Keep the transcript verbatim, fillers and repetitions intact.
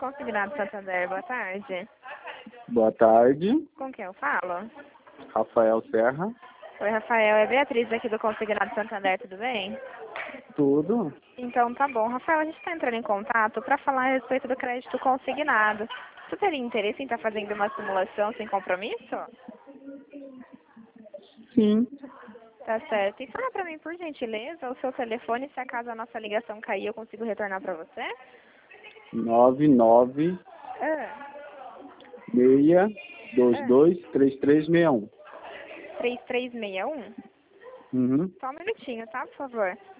Consignado Santander, boa tarde. Boa tarde, Com quem eu falo? Rafael Serra. Oi, Rafael, é Beatriz aqui do Consignado Santander, tudo bem? Tudo? Então tá bom. Rafael, a gente está entrando em contato para falar a respeito do crédito consignado. Você teria interesse em estar fazendo uma simulação sem compromisso? Sim. Tá certo. E fala para mim, por gentileza, o seu telefone, se acaso a nossa ligação cair, eu consigo retornar para você? nove nove Ah, seis dois ah. dois três três seis um. três três seis um? Uhum. Só um minutinho, tá, por favor?